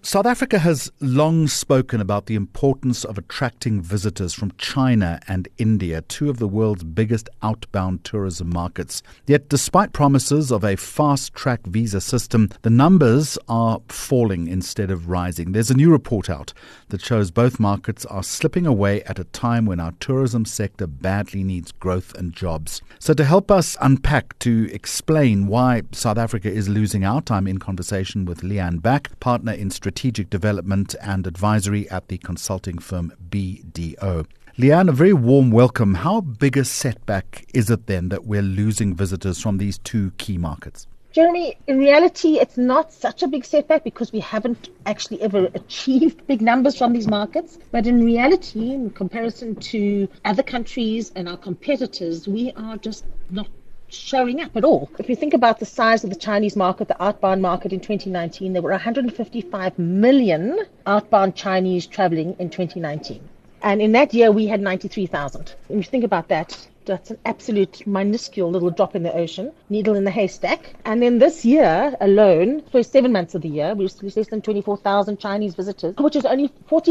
South Africa has long spoken about the importance of attracting visitors from China and India, two of the world's biggest outbound tourism markets. Yet, despite promises of a fast-track visa system, the numbers are falling instead of rising. There's a new report out that shows both markets are slipping away at a time when our tourism sector badly needs growth and jobs. So to help us unpack, to explain why South Africa is losing out, I'm in conversation with Leanne Back, partner in Strategic Development and Advisory at the consulting firm BDO. Leanne, a very warm welcome. How big a setback is it then that we're losing visitors from these two key markets? Jeremy, in reality, it's not such a big setback because we haven't actually ever achieved big numbers from these markets. But in reality, in comparison to other countries and our competitors, we are just not showing up at all. If you think about the size of the Chinese market, the outbound market in 2019, there were 155 million outbound Chinese traveling in 2019. And in that year, we had 93,000. When you think about that, that's an absolute minuscule little drop in the ocean, needle in the haystack. And then this year alone, for 7 months of the year, we received less than 24,000 Chinese visitors, which is only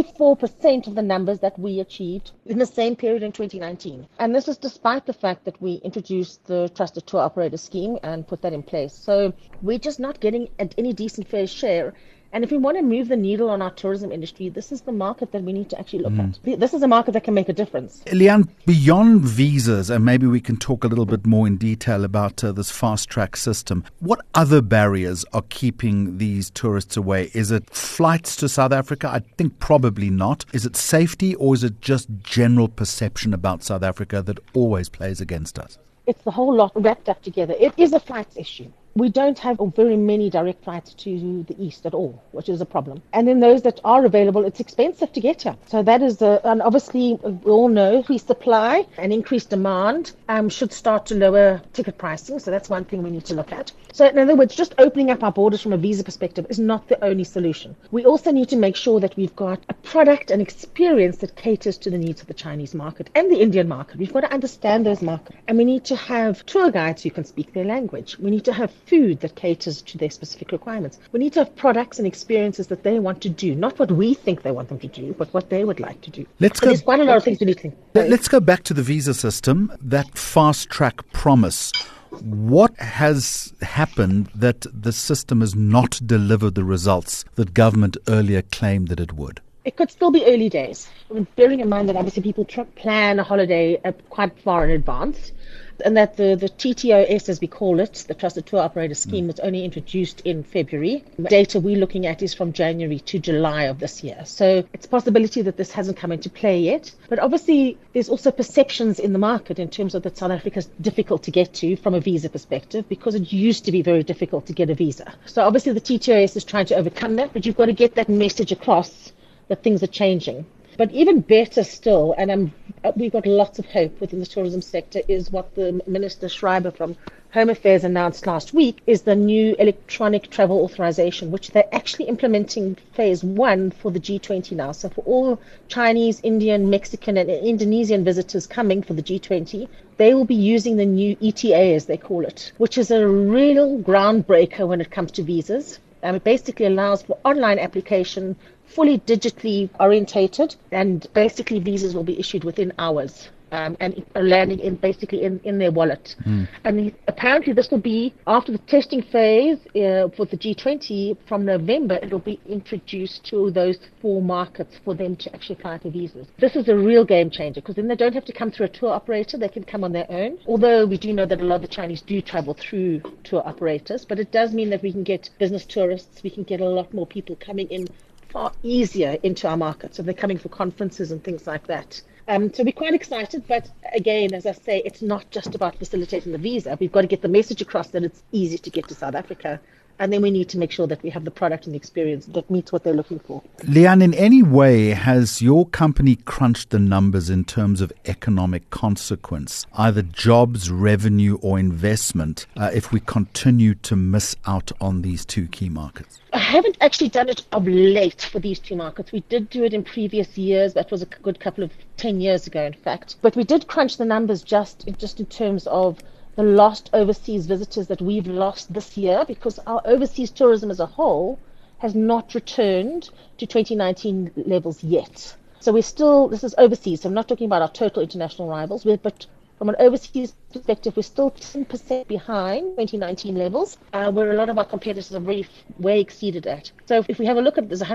44% of the numbers that we achieved in the same period in 2019. And this is despite the fact that we introduced the Trusted Tour Operator Scheme and put that in place. So we're just not getting any decent fair share. And if we want to move the needle on our tourism industry, this is the market that we need to actually look at. This is a market that can make a difference. Leanne, beyond visas, and maybe we can talk a little bit more in detail about this fast-track system, what other barriers are keeping these tourists away? Is it flights to South Africa? I think probably not. Is it safety, or is it just general perception about South Africa that always plays against us? It's the whole lot wrapped up together. It is a flights issue. We don't have very many direct flights to the east at all, which is a problem. And then those that are available, it's expensive to get here. So that is, and obviously we all know increased supply and increased demand should start to lower ticket pricing. So that's one thing we need to look at. So in other words, just opening up our borders from a visa perspective is not the only solution. We also need to make sure that we've got a product and experience that caters to the needs of the Chinese market and the Indian market. We've got to understand those markets. And we need to have tour guides who can speak their language. We need to have food that caters to their specific requirements. We need to have products and experiences that they want to do, not what we think they want them to do, but what they would like to do. There's quite a lot of things we need to think. Let's go back to the visa system, that fast-track promise. What has happened that the system has not delivered the results that government earlier claimed that it would? It could still be early days. Bearing in mind that obviously people plan a holiday quite far in advance, and that the TTOS, as we call it, the Trusted Tour Operator Scheme, was only introduced in February. The data we're looking at is from January to July of this year. So it's a possibility that this hasn't come into play yet. But obviously, there's also perceptions in the market in terms of that South Africa is difficult to get to from a visa perspective, because it used to be very difficult to get a visa. So obviously, the TTOS is trying to overcome that, but you've got to get that message across that things are changing. But even better still, and we've got lots of hope within the tourism sector, is what the Minister Schreiber from Home Affairs announced last week, is the new electronic travel authorization, which they're actually implementing phase 1 for the G20 now. So for all Chinese, Indian, Mexican and Indonesian visitors coming for the G20, they will be using the new ETA, as they call it, which is a real groundbreaker when it comes to visas. It basically allows for online application, fully digitally orientated, and basically visas will be issued within hours and landing in their wallet. And apparently this will be after the testing phase for the G20 from November. It will be introduced to those 4 markets for them to actually apply for visas. This is a real game changer, because then they don't have to come through a tour operator. They can come on their own, although we do know that a lot of the Chinese do travel through tour operators. But it does mean that we can get business tourists, we can get a lot more people coming in far easier into our market. So they're coming for conferences and things like that. So we're quite excited, but again, as I say, it's not just about facilitating the visa. We've got to get the message across that it's easy to get to South Africa. And then we need to make sure that we have the product and the experience that meets what they're looking for. Leanne, in any way, has your company crunched the numbers in terms of economic consequence, either jobs, revenue or investment, if we continue to miss out on these two key markets? I haven't actually done it of late for these two markets. We did do it in previous years. That was a good couple of 10 years ago, in fact. But we did crunch the numbers just in terms of the lost overseas visitors that we've lost this year, because our overseas tourism as a whole has not returned to 2019 levels yet. So we're still, this is overseas, so I'm not talking about our total international arrivals, but from an overseas perspective, we're still 10% behind 2019 levels, where a lot of our competitors are way exceeded that. So if we have a look at, there's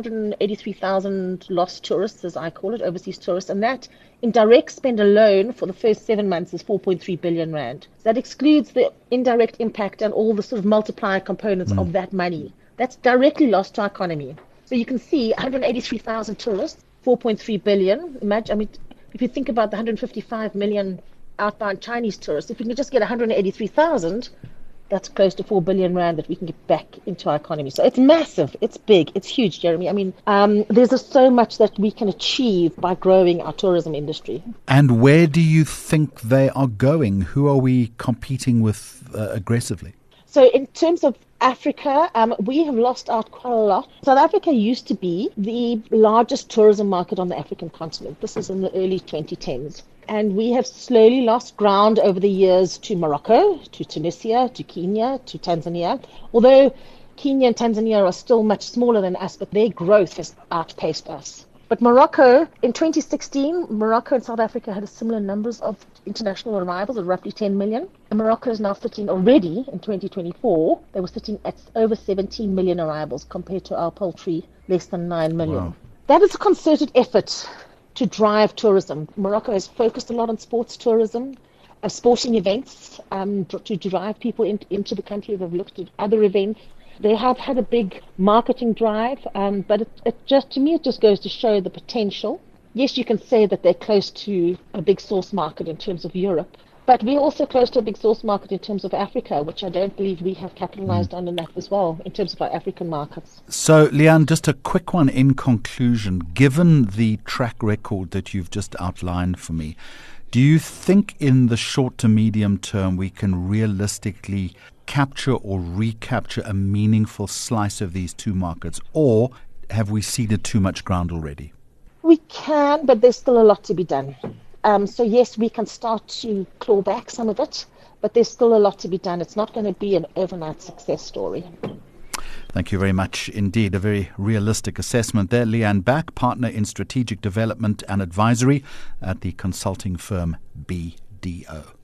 183,000 lost tourists, as I call it, overseas tourists, and that in direct spend alone for the first 7 months is 4.3 billion rand. That excludes the indirect impact and all the sort of multiplier components of that money. That's directly lost to our economy. So you can see 183,000 tourists, 4.3 billion. Imagine, I mean, if you think about the 155 million outbound Chinese tourists, if we can just get 183,000, that's close to 4 billion rand that we can get back into our economy. So it's massive, it's big, it's huge, Jeremy. I mean, there's just so much that we can achieve by growing our tourism industry. And where do you think they are going? Who are we competing with aggressively? So in terms of Africa, we have lost out quite a lot. South Africa used to be the largest tourism market on the African continent. This is in the early 2010s. And we have slowly lost ground over the years to Morocco, to Tunisia, to Kenya, to Tanzania. Although Kenya and Tanzania are still much smaller than us, but their growth has outpaced us. But Morocco, in 2016, Morocco and South Africa had a similar numbers of international arrivals of roughly 10 million. And Morocco is now sitting already in 2024, they were sitting at over 17 million arrivals compared to our paltry less than 9 million. Wow. That is a concerted effort to drive tourism. Morocco has focused a lot on sports tourism, sporting events, to drive people into the country. They've looked at other events. They have had a big marketing drive, but it just, to me, it just goes to show the potential. Yes, you can say that they're close to a big source market in terms of Europe, but we're also close to a big source market in terms of Africa, which I don't believe we have capitalized on enough as well in terms of our African markets. So, Leanne, just a quick one in conclusion. Given the track record that you've just outlined for me, do you think in the short to medium term we can realistically capture or recapture a meaningful slice of these two markets, or have we ceded too much ground already? We can, but there's still a lot to be done. So yes, we can start to claw back some of it, but there's still a lot to be done. It's not going to be an overnight success story. Thank you very much indeed. A very realistic assessment there. Leanne Back, partner in strategic development and advisory at the consulting firm BDO.